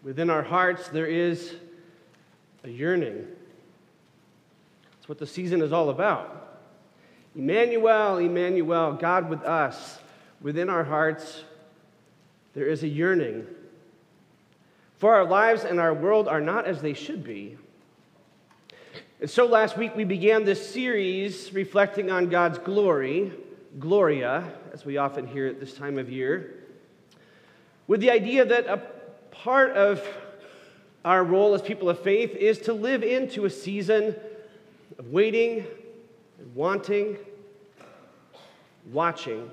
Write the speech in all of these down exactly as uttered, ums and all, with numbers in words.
Within our hearts, there is a yearning. That's what the season is all about. Emmanuel, Emmanuel, God with us. Within our hearts, there is a yearning. For our lives and our world are not as they should be. And so last week we began this series reflecting on God's glory, Gloria, as we often hear at this time of year, with the idea that a part of our role as people of faith is to live into a season of waiting and wanting, watching.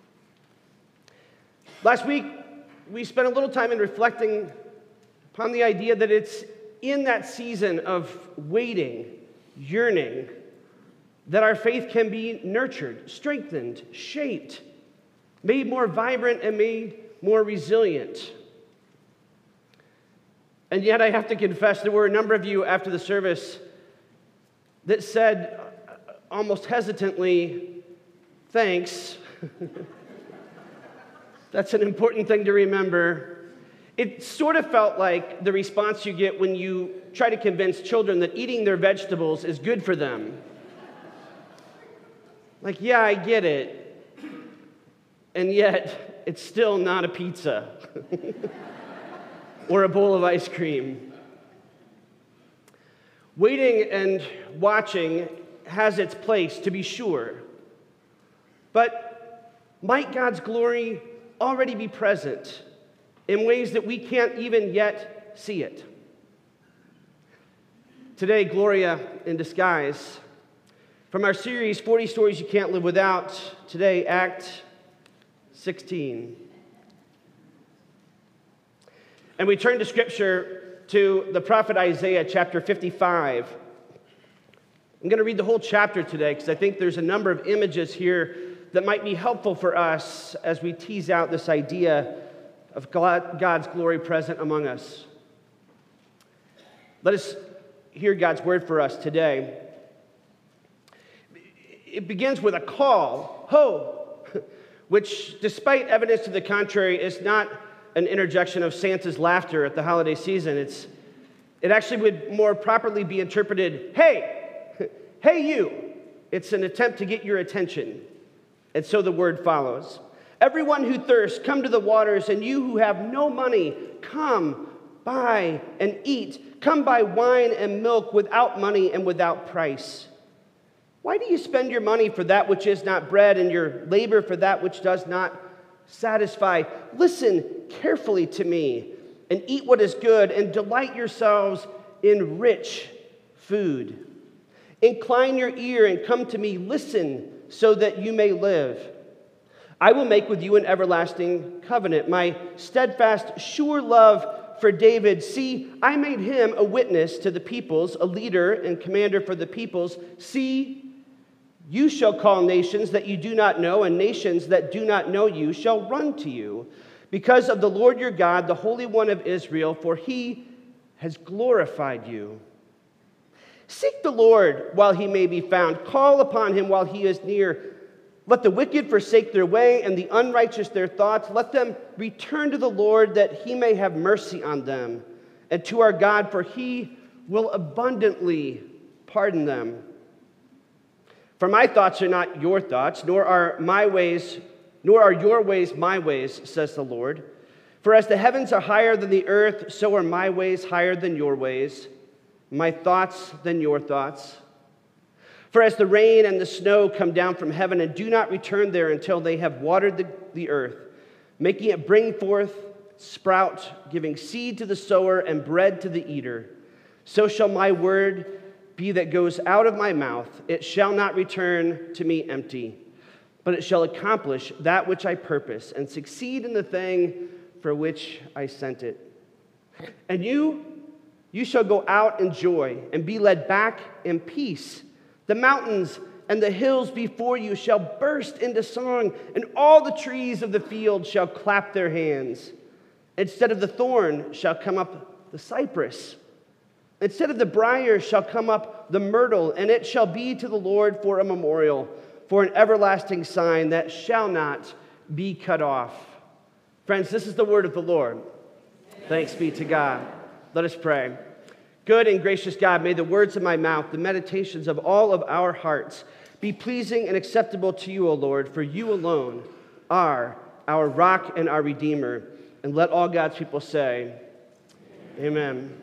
Last week, we spent a little time in reflecting upon the idea that it's in that season of waiting, yearning, that our faith can be nurtured, strengthened, shaped, made more vibrant, and made more resilient. And yet I have to confess, there were a number of you after the service that said, almost hesitantly, thanks. That's an important thing to remember. It sort of felt like the response you get when you try to convince children that eating their vegetables is good for them. Like, yeah, I get it. And yet, it's still not a pizza. Or a bowl of ice cream. Waiting and watching has its place, to be sure. But might God's glory already be present in ways that we can't even yet see it? Today, Gloria in disguise. From our series, forty Stories You Can't Live Without, today, Act sixteen. And we turn to Scripture to the prophet Isaiah, chapter fifty-five. I'm going to read the whole chapter today because I think there's a number of images here that might be helpful for us as we tease out this idea of God, God's glory present among us. Let us hear God's word for us today. It begins with a call, ho, which, despite evidence to the contrary, is not an interjection of Santa's laughter at the holiday season. It's, it actually would more properly be interpreted, hey, hey you. It's an attempt to get your attention. And so the word follows. Everyone who thirsts, come to the waters, and you who have no money, come, buy and eat. Come buy wine and milk without money and without price. Why do you spend your money for that which is not bread, and your labor for that which does not satisfy? Listen carefully to me, and eat what is good, and delight yourselves in rich food. Incline your ear and come to me. Listen so that you may live. I will make with you an everlasting covenant, my steadfast, sure love for David. See, I made him a witness to the peoples, a leader and commander for the peoples. See, you shall call nations that you do not know, and nations that do not know you shall run to you, because of the Lord your God, the Holy One of Israel, for he has glorified you. Seek the Lord while he may be found. Call upon him while he is near. Let the wicked forsake their way, and the unrighteous their thoughts. Let them return to the Lord, that he may have mercy on them, and to our God, for he will abundantly pardon them. For my thoughts are not your thoughts, nor are my ways, nor are your ways my ways, says the Lord. For as the heavens are higher than the earth, so are my ways higher than your ways, my thoughts than your thoughts. For as the rain and the snow come down from heaven and do not return there until they have watered the, the earth, making it bring forth, sprout, giving seed to the sower and bread to the eater, so shall my word be that goes out of my mouth. It shall not return to me empty, but it shall accomplish that which I purpose and succeed in the thing for which I sent it. And you, you shall go out in joy and be led back in peace. The mountains and the hills before you shall burst into song, and all the trees of the field shall clap their hands. Instead of the thorn shall come up the cypress. Instead of the briar shall come up the myrtle, and it shall be to the Lord for a memorial, for an everlasting sign that shall not be cut off. Friends, this is the word of the Lord. Thanks be to God. Let us pray. Good and gracious God, may the words of my mouth, the meditations of all of our hearts be pleasing and acceptable to you, O Lord, for you alone are our rock and our Redeemer. And let all God's people say, Amen.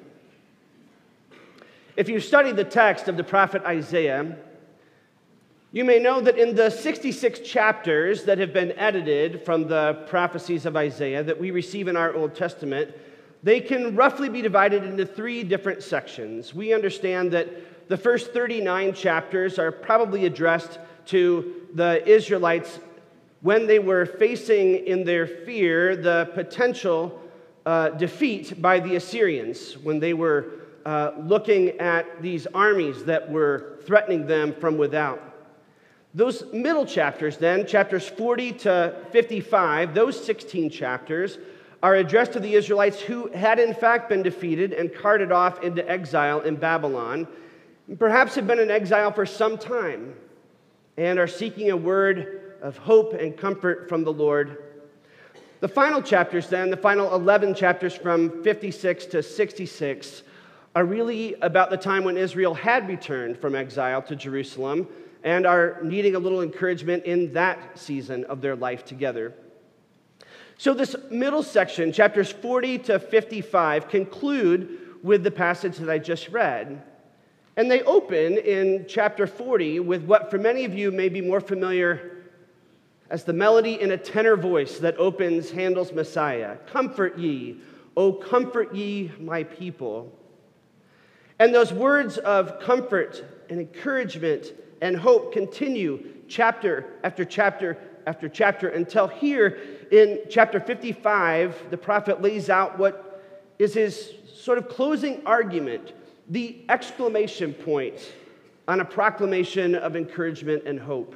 If you've studied the text of the prophet Isaiah, you may know that in the sixty-six chapters that have been edited from the prophecies of Isaiah that we receive in our Old Testament, they can roughly be divided into three different sections. We understand that the first thirty-nine chapters are probably addressed to the Israelites when they were facing in their fear the potential uh, defeat by the Assyrians, when they were uh, looking at these armies that were threatening them from without. Those middle chapters then, chapters forty to fifty-five, those sixteen chapters, are addressed to the Israelites who had in fact been defeated and carted off into exile in Babylon, and perhaps have been in exile for some time, and are seeking a word of hope and comfort from the Lord. The final chapters then, the final eleven chapters from fifty-six to sixty-six, are really about the time when Israel had returned from exile to Jerusalem and are needing a little encouragement in that season of their life together. So this middle section, chapters forty to fifty-five, conclude with the passage that I just read. And they open in chapter forty with what for many of you may be more familiar as the melody in a tenor voice that opens Handel's Messiah. Comfort ye, O comfort ye my people. And those words of comfort and encouragement and hope continue chapter after chapter after chapter until here in chapter fifty-five, the prophet lays out what is his sort of closing argument, the exclamation point on a proclamation of encouragement and hope.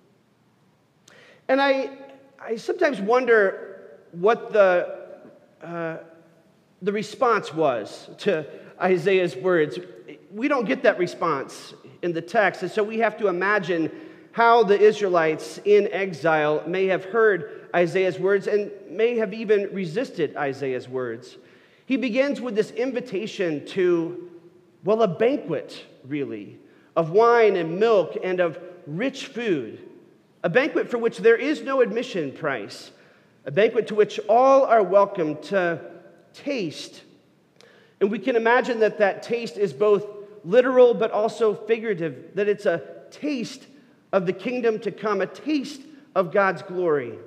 And I, I sometimes wonder what the, uh, the response was to Isaiah's words. We don't get that response in the text, and so we have to imagine how the Israelites in exile may have heard Isaiah's words and may have even resisted Isaiah's words. He begins with this invitation to, well, a banquet, really, of wine and milk and of rich food, a banquet for which there is no admission price, a banquet to which all are welcome to taste. And we can imagine that that taste is both literal but also figurative, that it's a taste of the kingdom to come, a taste of God's glory.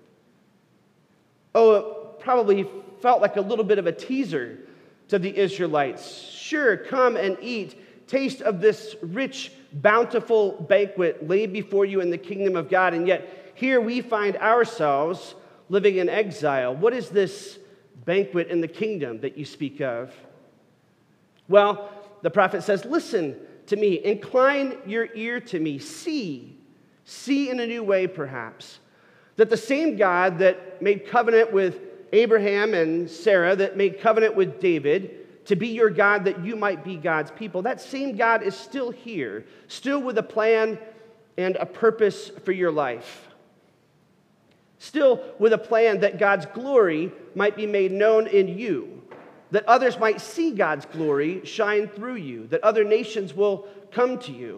Oh, it probably felt like a little bit of a teaser to the Israelites. Sure, come and eat, taste of this rich, bountiful banquet laid before you in the kingdom of God, and yet here we find ourselves living in exile. What is this banquet in the kingdom that you speak of? Well, the prophet says, listen to me, incline your ear to me, see, see in a new way perhaps, that the same God that made covenant with Abraham and Sarah, that made covenant with David to be your God that you might be God's people, that same God is still here, still with a plan and a purpose for your life. Still with a plan that God's glory might be made known in you, that others might see God's glory shine through you, that other nations will come to you.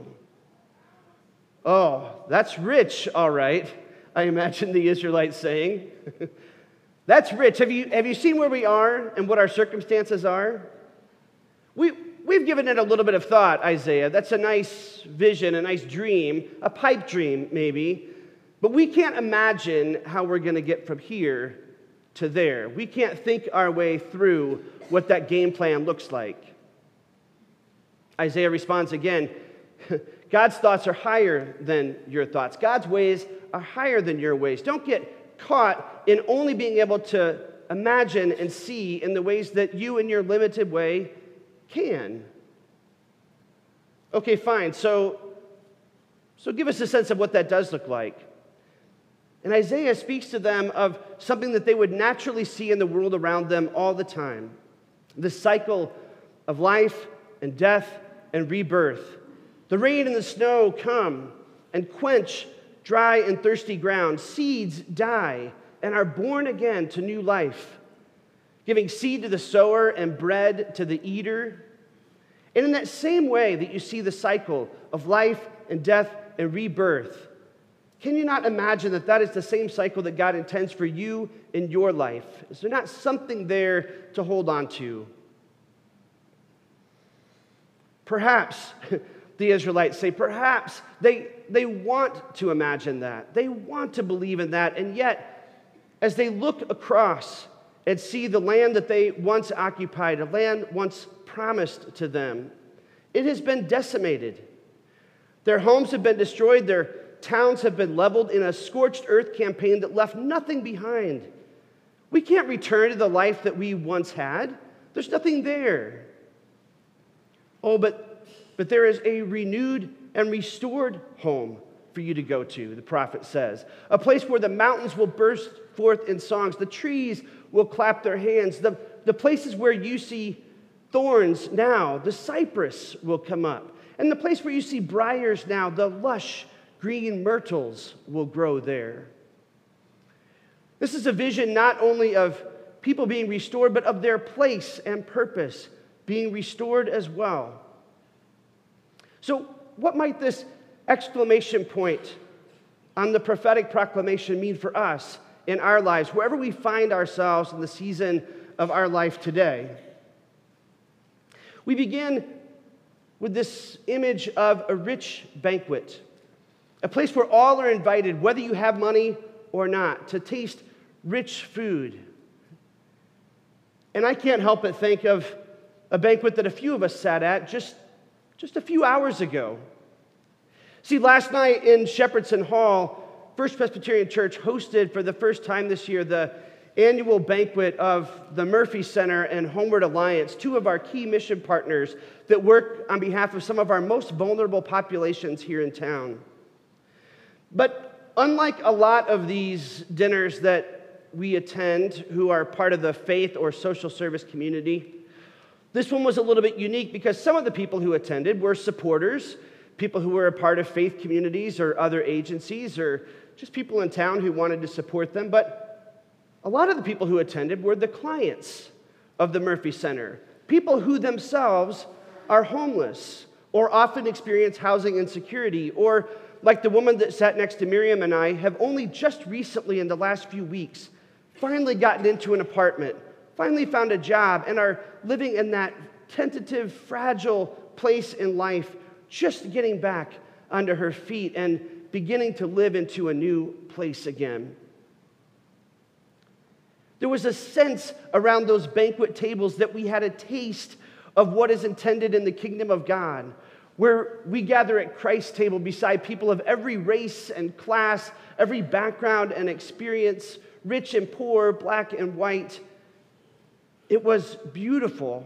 Oh, that's rich, all right, I imagine the Israelites saying. That's rich. Have you, have you seen where we are and what our circumstances are? We, we've given it a little bit of thought, Isaiah. That's a nice vision, a nice dream, a pipe dream maybe, but we can't imagine how we're going to get from here to there. We can't think our way through what that game plan looks like. Isaiah responds again, God's thoughts are higher than your thoughts. God's ways are higher than your ways. Don't get caught in only being able to imagine and see in the ways that you in your limited way can. Okay, fine. So, so give us a sense of what that does look like. And Isaiah speaks to them of something that they would naturally see in the world around them all the time. The cycle of life and death and rebirth. The rain and the snow come and quench dry and thirsty ground. Seeds die and are born again to new life. giving seed to the sower and bread to the eater. And in that same way that you see the cycle of life and death and rebirth, can you not imagine that that is the same cycle that God intends for you in your life? Is there not something there to hold on to? Perhaps, the Israelites say, perhaps they, they want to imagine that. They want to believe in that. And yet, as they look across and see the land that they once occupied, a land once promised to them, it has been decimated. Their homes have been destroyed. Their towns have been leveled in a scorched earth campaign that left nothing behind. We can't return to the life that we once had. There's nothing there. Oh, but, but there is a renewed and restored home for you to go to, the prophet says. A place where the mountains will burst forth in songs. The trees will clap their hands. The, the places where you see thorns now, the cypress will come up. And the place where you see briars now, the lush green myrtles will grow there. This is a vision not only of people being restored, but of their place and purpose being restored as well. So, what might this exclamation point on the prophetic proclamation mean for us in our lives, wherever we find ourselves in the season of our life today? We begin with this image of a rich banquet, a place where all are invited, whether you have money or not, to taste rich food. And I can't help but think of a banquet that a few of us sat at just, just a few hours ago. See, last night in Shepherdson Hall, First Presbyterian Church hosted for the first time this year the annual banquet of the Murphy Center and Homeward Alliance, two of our key mission partners that work on behalf of some of our most vulnerable populations here in town. But unlike a lot of these dinners that we attend who are part of the faith or social service community, this one was a little bit unique because some of the people who attended were supporters, people who were a part of faith communities or other agencies, or just people in town who wanted to support them. But a lot of the people who attended were the clients of the Murphy Center, people who themselves are homeless or often experience housing insecurity, or like the woman that sat next to Miriam and I, have only just recently in the last few weeks finally gotten into an apartment, finally found a job, and are living in that tentative, fragile place in life, just getting back onto her feet and beginning to live into a new place again. There was a sense around those banquet tables that we had a taste of what is intended in the kingdom of God, where we gather at Christ's table beside people of every race and class, every background and experience, rich and poor, black and white. It was beautiful.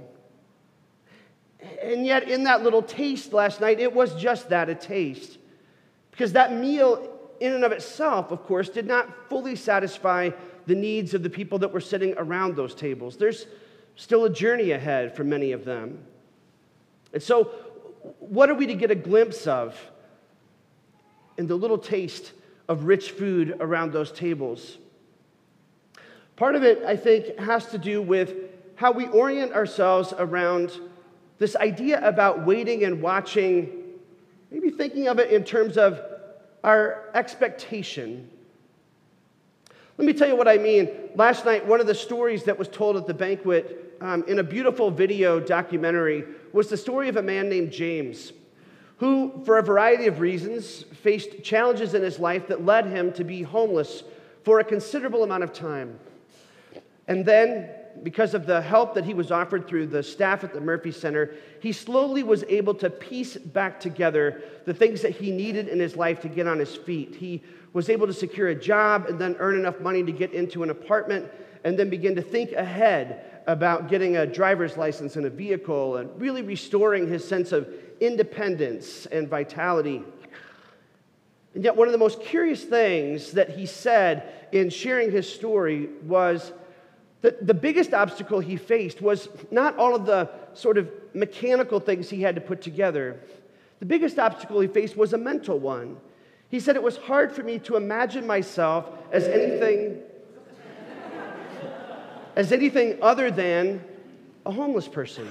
And yet in that little taste last night, it was just that, a taste. Because that meal in and of itself, of course, did not fully satisfy the needs of the people that were sitting around those tables. There's still a journey ahead for many of them. And so, what are we to get a glimpse of in the little taste of rich food around those tables? Part of it, I think, has to do with how we orient ourselves around this idea about waiting and watching, maybe thinking of it in terms of our expectation. Let me tell you what I mean. Last night, one of the stories that was told at the banquet um, in a beautiful video documentary was the story of a man named James, who, for a variety of reasons, faced challenges in his life that led him to be homeless for a considerable amount of time. And then, because of the help that he was offered through the staff at the Murphy Center, he slowly was able to piece back together the things that he needed in his life to get on his feet. He was able to secure a job and then earn enough money to get into an apartment and then begin to think ahead about getting a driver's license and a vehicle and really restoring his sense of independence and vitality. And yet one of the most curious things that he said in sharing his story was that the biggest obstacle he faced was not all of the sort of mechanical things he had to put together. The biggest obstacle he faced was a mental one. He said, it was hard for me to imagine myself as anything as anything other than a homeless person.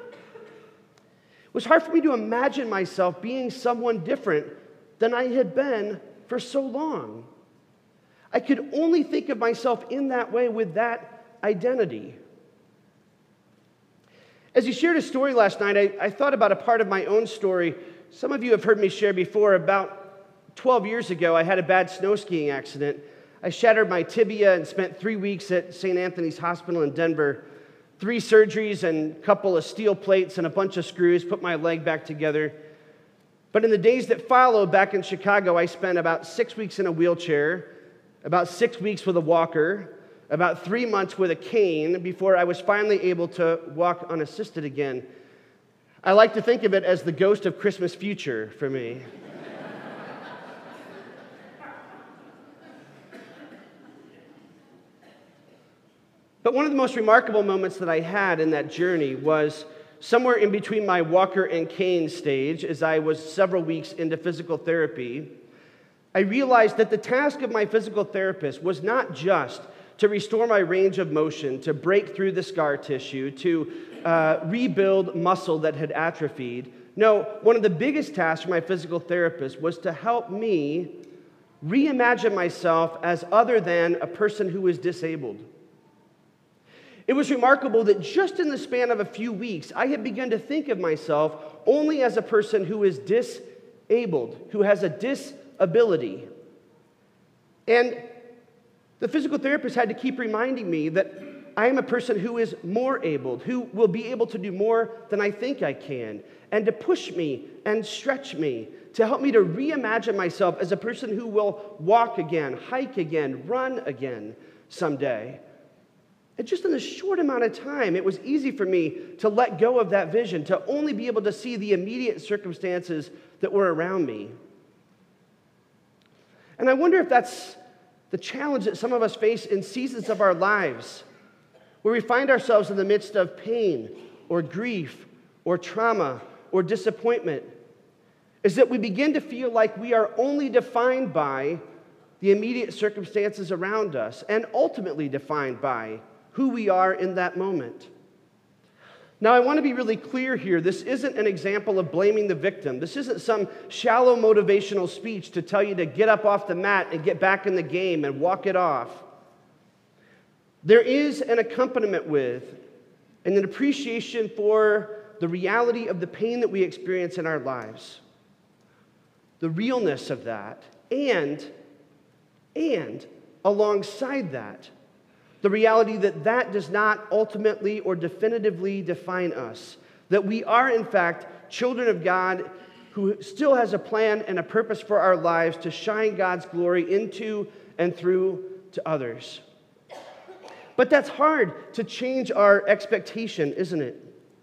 It was hard for me to imagine myself being someone different than I had been for so long. I could only think of myself in that way with that identity. As you shared a story last night, I, I thought about a part of my own story. Some of you have heard me share before. About twelve years ago, I had a bad snow skiing accident. I shattered my tibia and spent three weeks at Saint Anthony's Hospital in Denver. Three surgeries and a couple of steel plates and a bunch of screws put my leg back together. But in the days that followed back in Chicago, I spent about six weeks in a wheelchair, about six weeks with a walker, about three months with a cane before I was finally able to walk unassisted again. I like to think of it as the ghost of Christmas future for me. But one of the most remarkable moments that I had in that journey was somewhere in between my walker and cane stage, as I was several weeks into physical therapy. I realized that the task of my physical therapist was not just to restore my range of motion, to break through the scar tissue, to uh, rebuild muscle that had atrophied. No, one of the biggest tasks for my physical therapist was to help me reimagine myself as other than a person who is disabled. It was remarkable that just in the span of a few weeks, I had begun to think of myself only as a person who is disabled, who has a disability. And the physical therapist had to keep reminding me that I am a person who is more abled, who will be able to do more than I think I can, and to push me and stretch me, to help me to reimagine myself as a person who will walk again, hike again, run again someday. And just in a short amount of time, it was easy for me to let go of that vision, to only be able to see the immediate circumstances that were around me. And I wonder if that's the challenge that some of us face in seasons of our lives, where we find ourselves in the midst of pain or grief or trauma or disappointment, is that we begin to feel like we are only defined by the immediate circumstances around us and ultimately defined by who we are in that moment. Now, I want to be really clear here. This isn't an example of blaming the victim. This isn't some shallow motivational speech to tell you to get up off the mat and get back in the game and walk it off. There is an accompaniment with and an appreciation for the reality of the pain that we experience in our lives, the realness of that, and, and alongside that, the reality that that does not ultimately or definitively define us, that we are, in fact, children of God who still has a plan and a purpose for our lives to shine God's glory into and through to others. But that's hard to change our expectation, isn't it?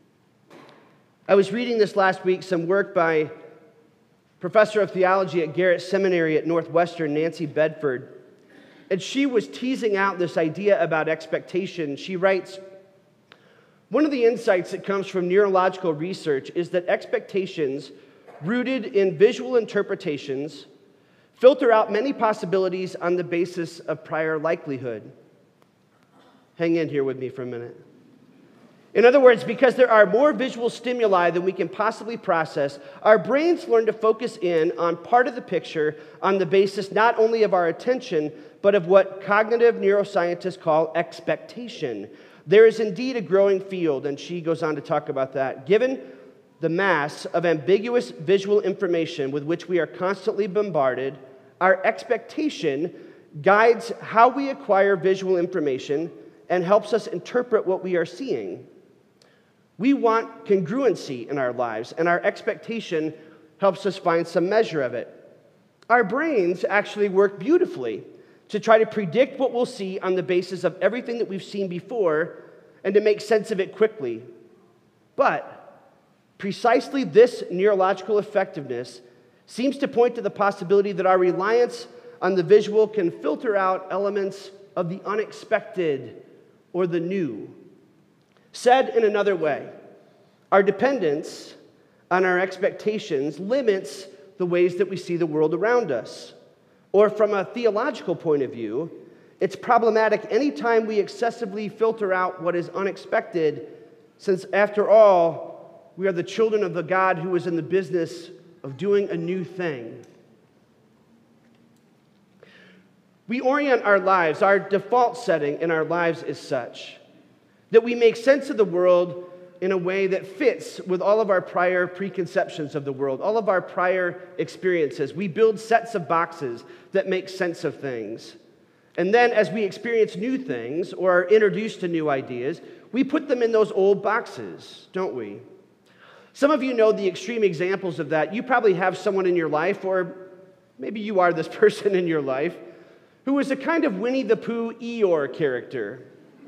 I was reading this last week, some work by professor of theology at Garrett Seminary at Northwestern, Nancy Bedford. And she was teasing out this idea about expectation. She writes, one of the insights that comes from neurological research is that expectations rooted in visual interpretations filter out many possibilities on the basis of prior likelihood. Hang in here with me for a minute. In other words, because there are more visual stimuli than we can possibly process, our brains learn to focus in on part of the picture on the basis not only of our attention, but of what cognitive neuroscientists call expectation. There is indeed a growing field, and she goes on to talk about that. Given the mass of ambiguous visual information with which we are constantly bombarded, our expectation guides how we acquire visual information and helps us interpret what we are seeing. We want congruency in our lives, and our expectation helps us find some measure of it. Our brains actually work beautifully to try to predict what we'll see on the basis of everything that we've seen before and to make sense of it quickly. But precisely this neurological effectiveness seems to point to the possibility that our reliance on the visual can filter out elements of the unexpected or the new. Said in another way, our dependence on our expectations limits the ways that we see the world around us. Or from a theological point of view, It's problematic anytime we excessively filter out what is unexpected, since after all, we are the children of the God who is in the business of doing a new thing. We orient our lives, our default setting in our lives is such that we make sense of the world in a way that fits with all of our prior preconceptions of the world, all of our prior experiences. We build sets of boxes that make sense of things. And then as we experience new things or are introduced to new ideas, we put them in those old boxes, don't we? Some of you know the extreme examples of that. You probably have someone in your life, or maybe you are this person in your life, who is a kind of Winnie the Pooh Eeyore character,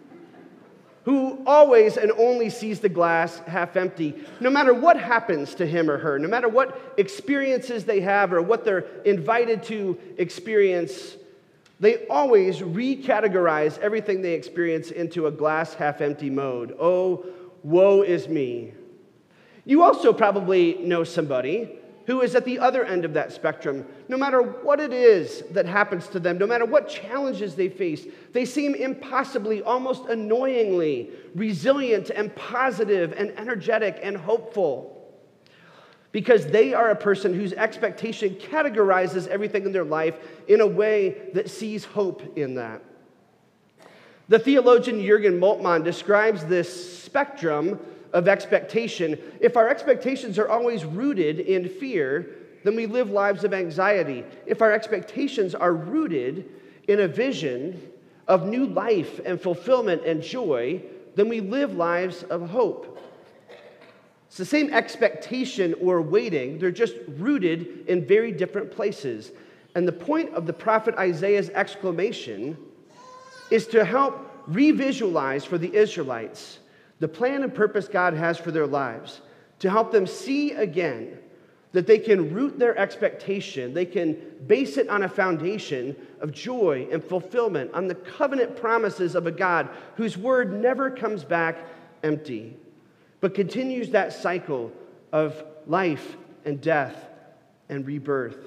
who always and only sees the glass half empty, no matter what happens to him or her, no matter what experiences they have or what they're invited to experience. They always recategorize everything they experience into a glass half empty mode. Oh, woe is me. You also probably know somebody who is at the other end of that spectrum. No matter what it is that happens to them, no matter what challenges they face, they seem impossibly, almost annoyingly resilient and positive and energetic and hopeful, because they are a person whose expectation categorizes everything in their life in a way that sees hope in that. The theologian Jürgen Moltmann describes this spectrum of expectation. If our expectations are always rooted in fear, then we live lives of anxiety. If our expectations are rooted in a vision of new life and fulfillment and joy, then we live lives of hope. It's the same expectation or waiting, they're just rooted in very different places. And the point of the prophet Isaiah's exclamation is to help revisualize for the Israelites the plan and purpose God has for their lives, to help them see again that they can root their expectation, they can base it on a foundation of joy and fulfillment, on the covenant promises of a God whose word never comes back empty, but continues that cycle of life and death and rebirth.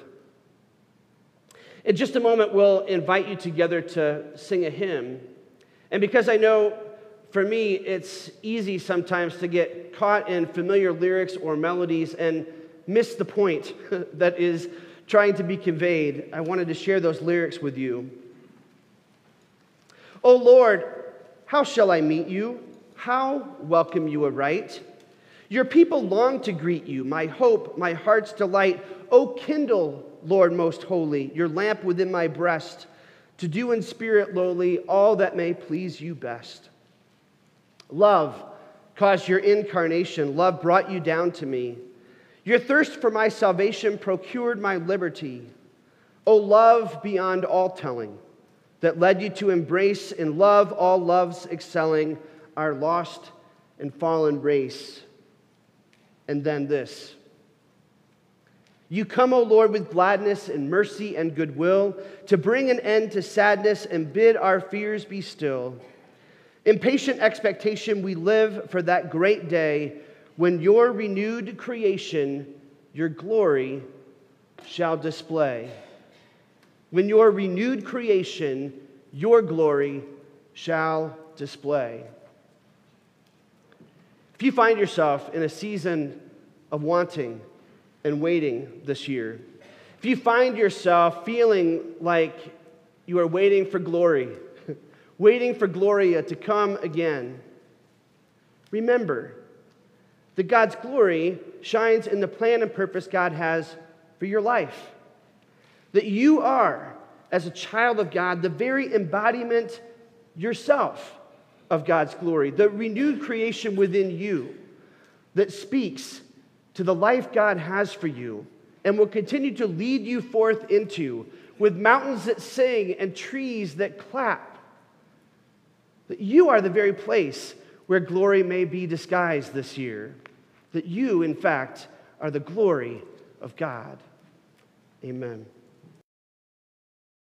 In just a moment, we'll invite you together to sing a hymn. And because I know for me, it's easy sometimes to get caught in familiar lyrics or melodies and miss the point that is trying to be conveyed, I wanted to share those lyrics with you. O Lord, how shall I meet you? How welcome you aright? Your people long to greet you, my hope, my heart's delight. O kindle, Lord most holy, your lamp within my breast, to do in spirit lowly all that may please you best. Love caused your incarnation. Love brought you down to me. Your thirst for my salvation procured my liberty. O love beyond all telling, that led you to embrace in love all loves excelling our lost and fallen race. And then this. You come, O Lord, with gladness and mercy and goodwill, to bring an end to sadness and bid our fears be still. In patient expectation, we live for that great day when your renewed creation, your glory, shall display. When your renewed creation, your glory, shall display. If you find yourself in a season of wanting and waiting this year, if you find yourself feeling like you are waiting for glory, waiting for Gloria to come again, remember that God's glory shines in the plan and purpose God has for your life. That you are, as a child of God, the very embodiment yourself of God's glory, the renewed creation within you that speaks to the life God has for you and will continue to lead you forth into, with mountains that sing and trees that clap. That you are the very place where glory may be disguised this year. That you, in fact, are the glory of God. Amen.